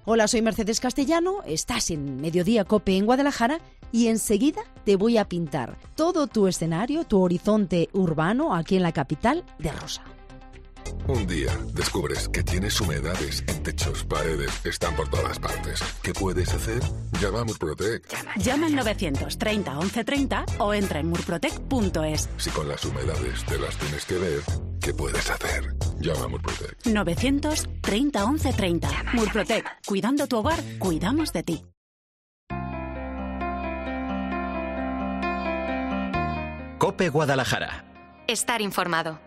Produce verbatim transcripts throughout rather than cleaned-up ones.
Hola, soy Mercedes Castellano, estás en Mediodía Cope en Guadalajara y enseguida te voy a pintar todo tu escenario, tu horizonte urbano aquí en la capital de rosa. Un día descubres que tienes humedades en techos, paredes, están por todas partes. ¿Qué puedes hacer? Llama a Murprotec. Llama al novecientos treinta once treinta o entra en murprotec punto es. Si con las humedades te las tienes que ver, ¿qué puedes hacer? Llama a Murprotec. novecientos treinta once treinta. Murprotec. Cuidando tu hogar, cuidamos de ti. Cope Guadalajara. Estar informado.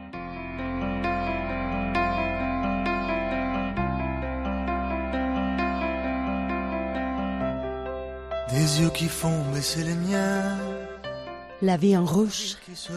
Des yeux qui font baisser les miens. La Vie en Rouge.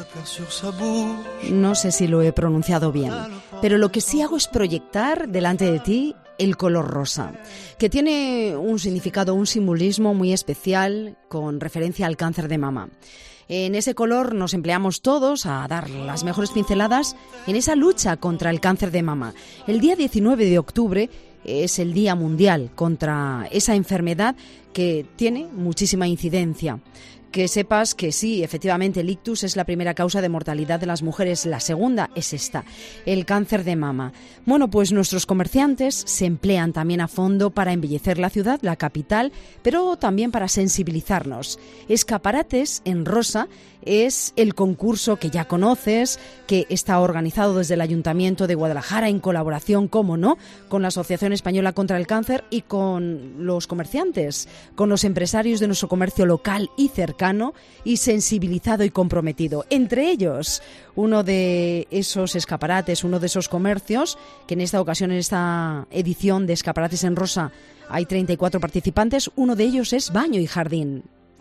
No sé si lo he pronunciado bien, pero lo que sí hago es proyectar delante de ti el color rosa, que tiene un significado, un simbolismo muy especial con referencia al cáncer de mama. En ese color nos empleamos todos a dar las mejores pinceladas en esa lucha contra el cáncer de mama. El día diecinueve de octubre es el Día Mundial contra esa enfermedad que tiene muchísima incidencia. Que sepas que sí, efectivamente, el ictus es la primera causa de mortalidad de las mujeres. La segunda es esta, el cáncer de mama. Bueno, pues nuestros comerciantes se emplean también a fondo para embellecer la ciudad, la capital, pero también para sensibilizarnos. Escaparates en rosa es el concurso que ya conoces, que está organizado desde el Ayuntamiento de Guadalajara en colaboración, cómo no, con la Asociación Española contra el Cáncer y con los comerciantes, con los empresarios de nuestro comercio local y cercano y sensibilizado y comprometido. Entre ellos, uno de esos escaparates, uno de esos comercios, que en esta ocasión, en esta edición de Escaparates en Rosa, hay treinta y cuatro participantes, uno de ellos es Baño y Jardín.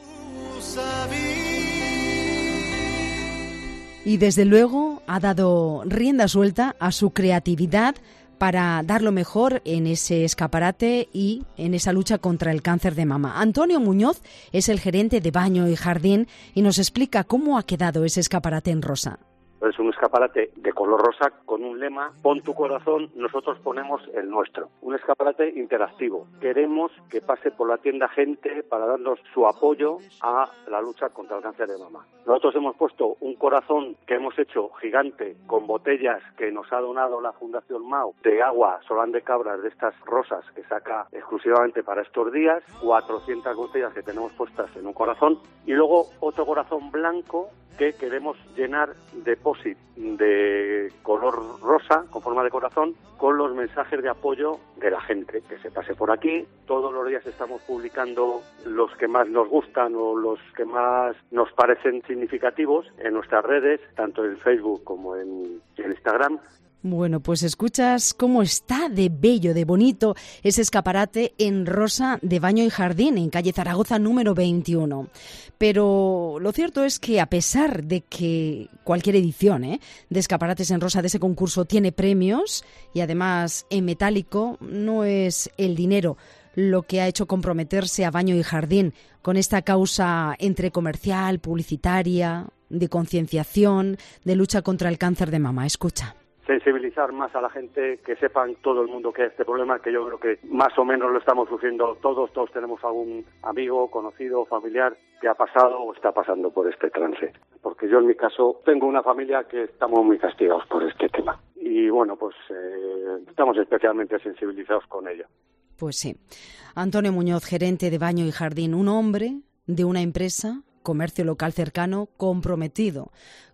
Y desde luego ha dado rienda suelta a su creatividad para dar lo mejor en ese escaparate y en esa lucha contra el cáncer de mama. Antonio Muñoz es el gerente de Baño y Jardín y nos explica cómo ha quedado ese escaparate en rosa. Es un escaparate de color rosa con un lema: pon tu corazón, nosotros ponemos el nuestro. Un escaparate interactivo. Queremos que pase por la tienda gente para darnos su apoyo a la lucha contra el cáncer de mama. Nosotros hemos puesto un corazón que hemos hecho gigante con botellas que nos ha donado la Fundación M A U de agua Solán de Cabras, de estas rosas que saca exclusivamente para estos días, cuatrocientas botellas que tenemos puestas en un corazón y luego otro corazón blanco que queremos llenar de posit de color rosa, con forma de corazón, con los mensajes de apoyo de la gente que se pase por aquí. Todos los días estamos publicando los que más nos gustan o los que más nos parecen significativos en nuestras redes, tanto en Facebook como en, en Instagram. Bueno, pues escuchas cómo está de bello, de bonito ese escaparate en rosa de Baño y Jardín, en calle Zaragoza número veintiuno. Pero lo cierto es que a pesar de que cualquier edición ¿eh? de escaparates en rosa de ese concurso tiene premios y además en metálico, no es el dinero lo que ha hecho comprometerse a Baño y Jardín con esta causa entre comercial, publicitaria, de concienciación, de lucha contra el cáncer de mama. Escucha. Sensibilizar más a la gente, que sepan todo el mundo que hay este problema, que yo creo que más o menos lo estamos sufriendo todos, todos tenemos algún amigo, conocido, familiar que ha pasado o está pasando por este trance. Porque yo en mi caso tengo una familia que estamos muy castigados por este tema. Y bueno, pues eh, estamos especialmente sensibilizados con ello. Pues sí. Antonio Muñoz, gerente de Baño y Jardín, un hombre de una empresa, comercio local cercano, comprometido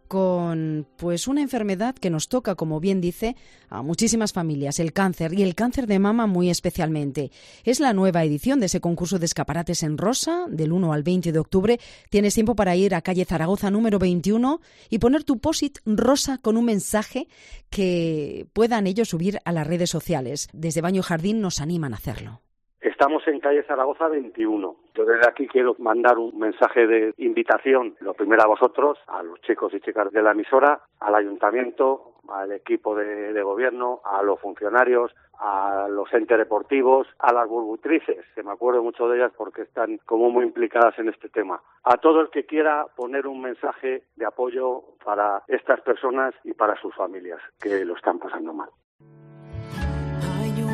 con pues una enfermedad que nos toca, como bien dice, a muchísimas familias, el cáncer, y el cáncer de mama muy especialmente. Es la nueva edición de ese concurso de escaparates en rosa, del uno al veinte de octubre. Tienes tiempo para ir a calle Zaragoza número veintiuno y poner tu post-it rosa con un mensaje que puedan ellos subir a las redes sociales. Desde Baño y Jardín nos animan a hacerlo. Estamos en calle Zaragoza veintiuno. Yo desde aquí quiero mandar un mensaje de invitación, lo primero a vosotros, a los chicos y chicas de la emisora, al ayuntamiento, al equipo de, de gobierno, a los funcionarios, a los entes deportivos, a las burbutrices, que me acuerdo mucho de ellas porque están como muy implicadas en este tema. A todo el que quiera poner un mensaje de apoyo para estas personas y para sus familias que lo están pasando mal. Hay una luz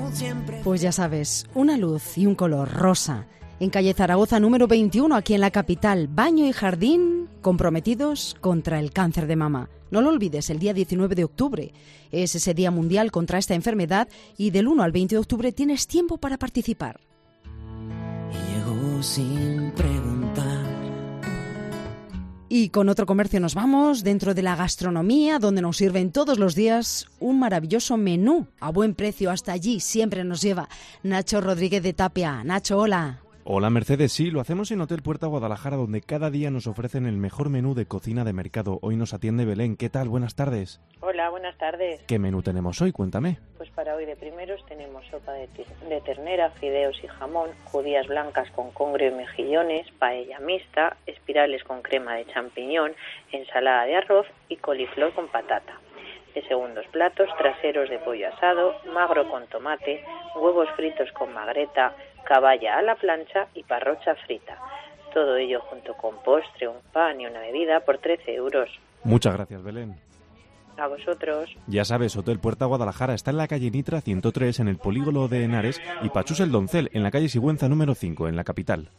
Pues ya sabes, una luz y un color rosa. En calle Zaragoza número veintiuno, aquí en la capital, baño y jardín comprometidos contra el cáncer de mama. No lo olvides, el día diecinueve de octubre es ese día mundial contra esta enfermedad y del uno al veinte de octubre tienes tiempo para participar. Y llegó sin preguntar. Y con otro comercio nos vamos, dentro de la gastronomía, donde nos sirven todos los días un maravilloso menú a buen precio. Hasta allí siempre nos lleva Nacho Rodríguez de Tapia. Nacho, hola. Hola Mercedes, sí, lo hacemos en Hotel Puerta Guadalajara, donde cada día nos ofrecen el mejor menú de cocina de mercado. Hoy nos atiende Belén. ¿Qué tal? Buenas tardes. Hola, buenas tardes. ¿Qué menú tenemos hoy? Cuéntame. Pues para hoy de primeros tenemos sopa de, de ternera, fideos y jamón, judías blancas con congrio y mejillones, paella mixta, espirales con crema de champiñón, ensalada de arroz y coliflor con patata. De segundos platos, traseros de pollo asado, magro con tomate, huevos fritos con magreta, caballa a la plancha y parrocha frita. Todo ello junto con postre, un pan y una bebida por trece euros. Muchas gracias, Belén. A vosotros. Ya sabes, Hotel Puerta Guadalajara está en la calle Nitra ciento tres, en el polígono de Henares, y Pachús el Doncel, en la calle Sigüenza número cinco, en la capital.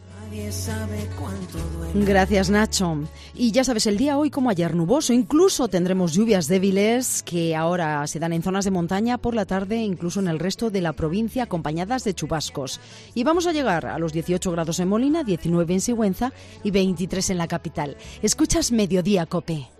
Gracias, Nacho. Y ya sabes, el día hoy como ayer nuboso, incluso tendremos lluvias débiles que ahora se dan en zonas de montaña por la tarde, incluso en el resto de la provincia, acompañadas de chubascos. Y vamos a llegar a los dieciocho grados en Molina, diecinueve en Sigüenza y veintitrés en la capital. Escuchas Mediodía, COPE.